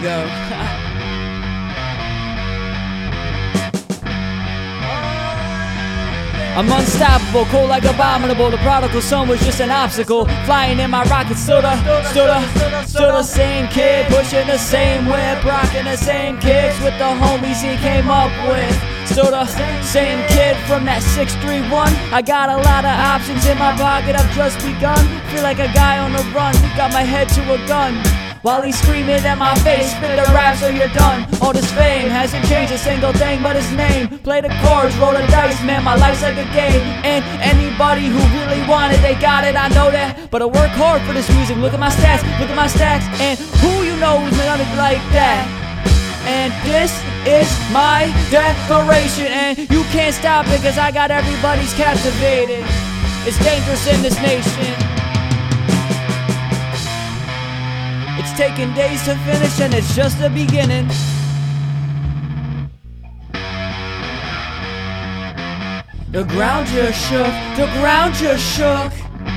go. I'm unstoppable, cold like abominable. The prodigal son was just an obstacle. Flying in my rocket, still the same kid, pushing the same whip, rocking the same kicks with the homies he came up with. Still the same kid from that 631. I got a lot of options in my pocket, I've just begun. Feel like a guy on the run, got my head to a gun. While he's screaming at my face, spit the rap so you're done. All this fame hasn't changed a single thing but his name. Play the chords, roll the dice, man, my life's like a game. And anybody who really wanted, they got it, I know that. But I work hard for this music, look at my stats, look at my stacks. And who you know who's done it like that? And this is my declaration, and you can't stop it cause I got everybody's captivated. It's dangerous in this nation. It's taken days to finish and it's just the beginning. The ground just shook, the ground just shook.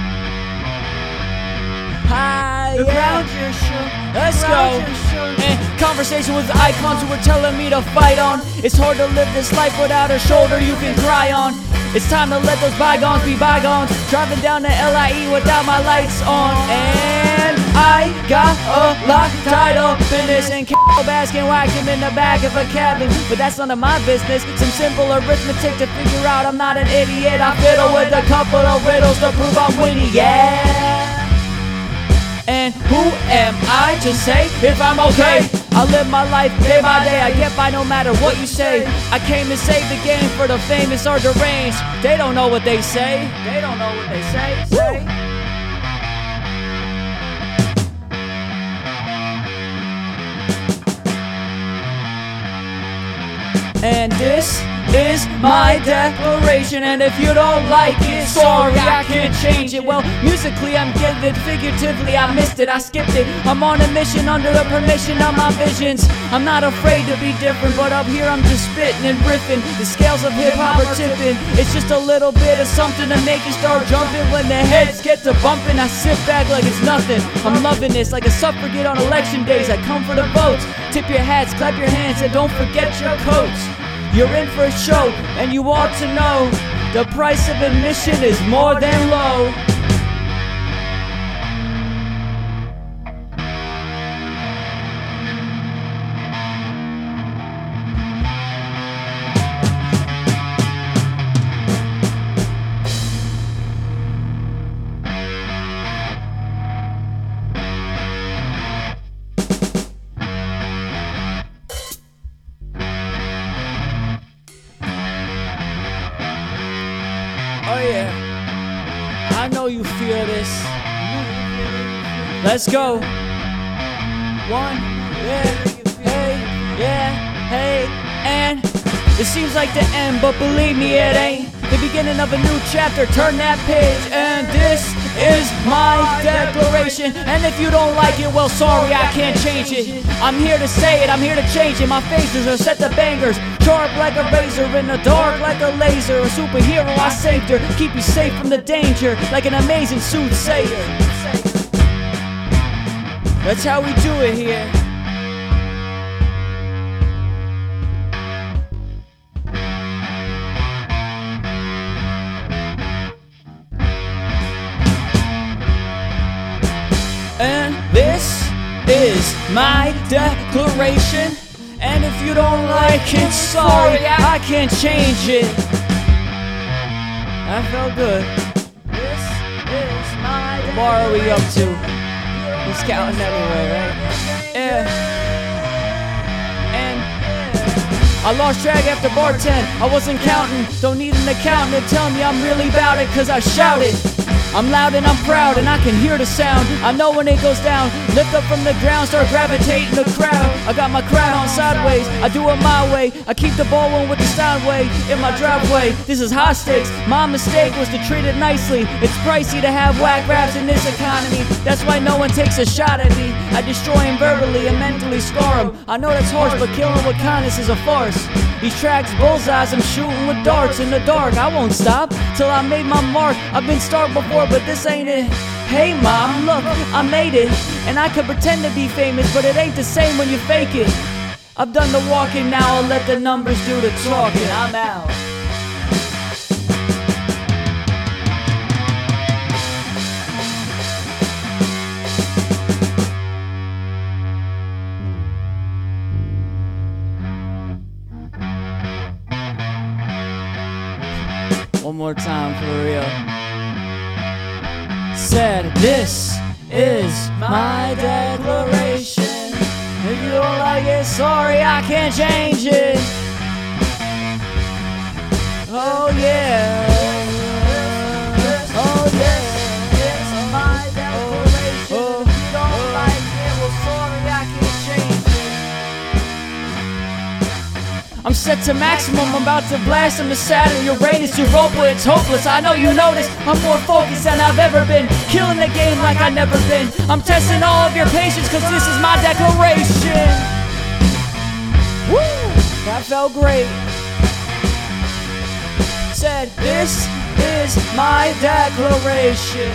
Hi, the ground just shook. Let's go. And conversation with icons who were telling me to fight on. It's hard to live this life without a shoulder you can cry on. It's time to let those bygones be bygones. Driving down the LIE without my lights on. And I got a lot tied up in this, and basking whacked him in the back of a cabin. But that's none of my business. Some simple arithmetic to figure out I'm not an idiot. I fiddle with a couple of riddles to prove I'm winning, yeah. And who am I to say if I'm okay? I live my life day by day, I get by no matter what you say. I came to save the game for the famous or deranged. They don't know what they say. They don't know what they say. And this is my declaration, and if you don't like it, sorry, I can't change it. Well, musically I'm gifted, figuratively I missed it, I skipped it. I'm on a mission under the permission of my visions. I'm not afraid to be different, but up here I'm just spitting and riffing. The scales of hip-hop are tipping. It's just a little bit of something to make you start jumping. When the heads get to bumping, I sit back like it's nothing. I'm loving this like a suffragette on election days. I come for the votes. Tip your hats, clap your hands, and don't forget your coats. You're in for a show, and you ought to know the price of admission is more than low. Oh yeah, I know you feel this. Let's go. One, hey, and it seems like the end, but believe me, it ain't. The beginning of a new chapter, turn that page, and this is my declaration. And if you don't like it, well, sorry, I can't change it. I'm here to say it, I'm here to change it. My phasers are set to bangers, sharp like a razor, in the dark like a laser. A superhero, I saved her, keep you safe from the danger, like an amazing soothsayer. That's how we do it here. And this is my declaration. And if you don't like it, sorry, I can't change it. That felt good. This is my declaration. What bar are we up to? He's counting anyway, right? Yeah. And I lost track after bar 10. I wasn't counting. Don't need an accountant to tell me I'm really about it, cause I shouted. I'm loud and I'm proud, and I can hear the sound. I know when it goes down, lift up from the ground, start gravitating the crowd. I got my crown on sideways, I do it my way. I keep the ball on with the sound wave in my driveway. This is high stakes, my mistake was to treat it nicely. It's pricey to have whack raps in this economy. That's why no one takes a shot at me. I destroy him verbally and mentally scar him. I know that's harsh, but killing with kindness is a farce. These tracks bullseyes, I'm shooting with darts in the dark. I won't stop till I made my mark. I've been starved before, but this ain't it. Hey mom, look, I made it. And I could pretend to be famous, but it ain't the same when you fake it. I've done the walking, now I'll let the numbers do the talking. I'm out. One more time for real. Said, this is my declaration. If you don't like it, sorry, I can't change it. Oh yeah. Oh yeah. It's my declaration. If you don't like it, well sorry, I can't change it. I'm set to maximum, I'm about to blast them to Saturn. Your rate is Europa, it's hopeless, I know you notice. I'm more focused than I've ever been, killing the game like I've never been. I'm testing all of your patience, cause this is my declaration. Woo! That felt great. Said, this is my declaration.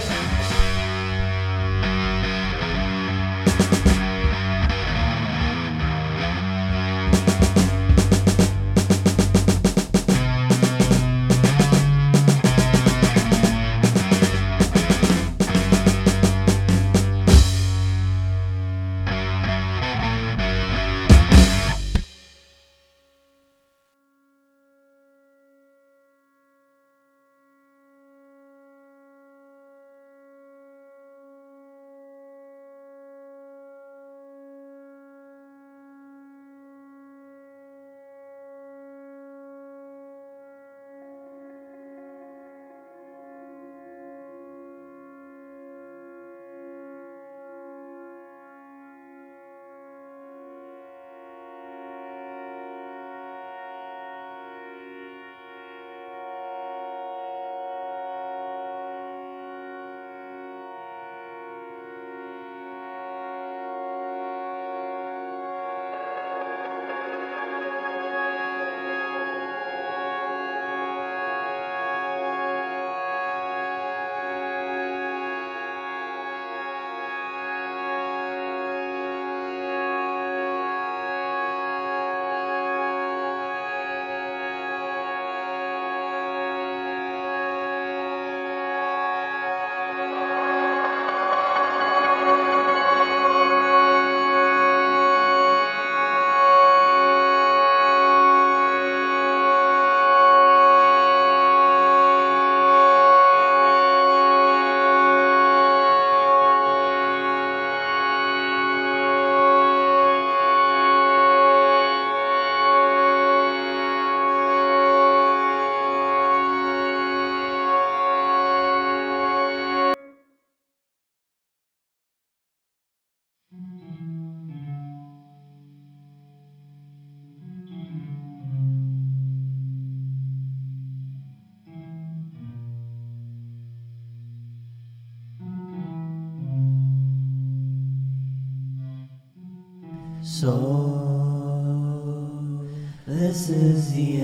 So, this is the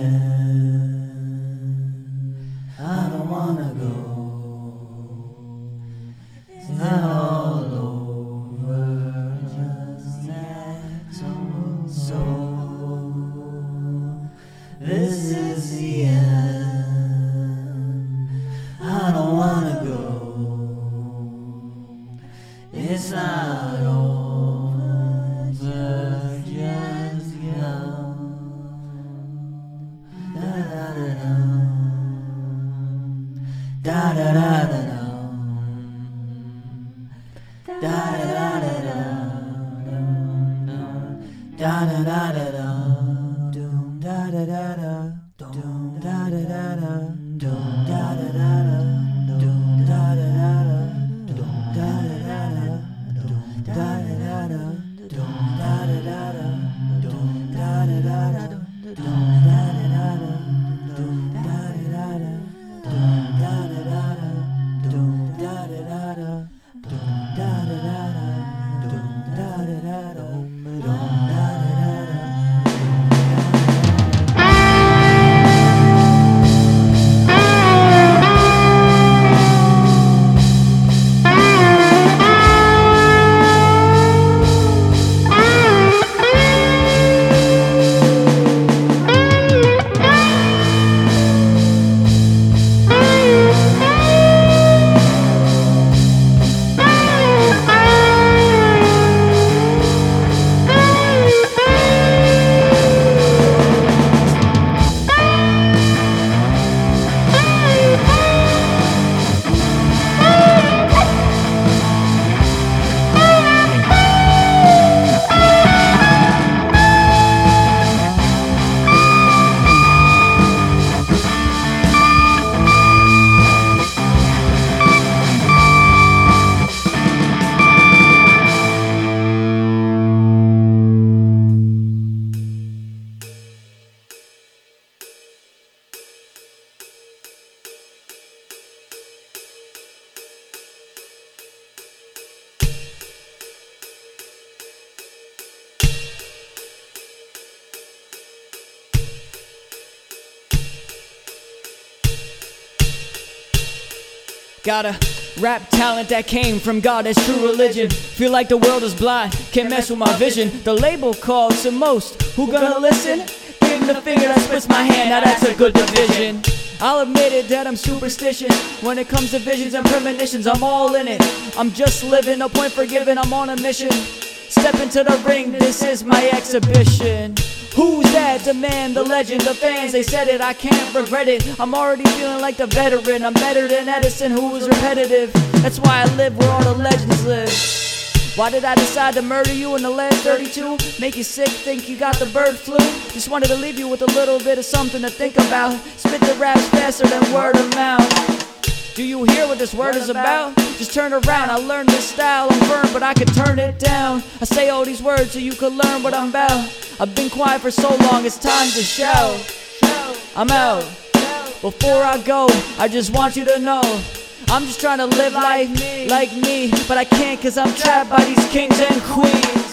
end. I don't wanna go. It's not all over just yet. So, this is the end. I don't wanna go. It's not over. Da da da da da da da da da da da da da da doom da da da da doom da da da da doom da da da da doom da da da da doom da da da da doom da da da da doom da da da da doom da da da da doom da da da da doom da da da da Got a rap talent that came from God, that's true religion. Feel like the world is blind, can't mess with my vision. The label calls the most, who gonna listen? Give him the finger that splits my hand, now that's a good division. I'll admit it that I'm superstitious when it comes to visions and premonitions. I'm all in it, I'm just living, no point for giving, I'm on a mission. Step into the ring, this is my exhibition. Who's that? The man, the legend, the fans, they said it, I can't regret it. I'm already feeling like the veteran, I'm better than Edison who was repetitive. That's why I live where all the legends live. Why did I decide to murder you in the last 32? Make you sick, think you got the bird flu? Just wanted to leave you with a little bit of something to think about. Spit the raps faster than word of mouth. Do you hear what this word is about? Just turn around, I learned this style, I'm firm but I could turn it down. I say all these words so you could learn what I'm about. I've been quiet for so long, it's time to shout. I'm out. Before I go, I just want you to know I'm just trying to live life like me, but I can't cause I'm trapped by these kings and queens.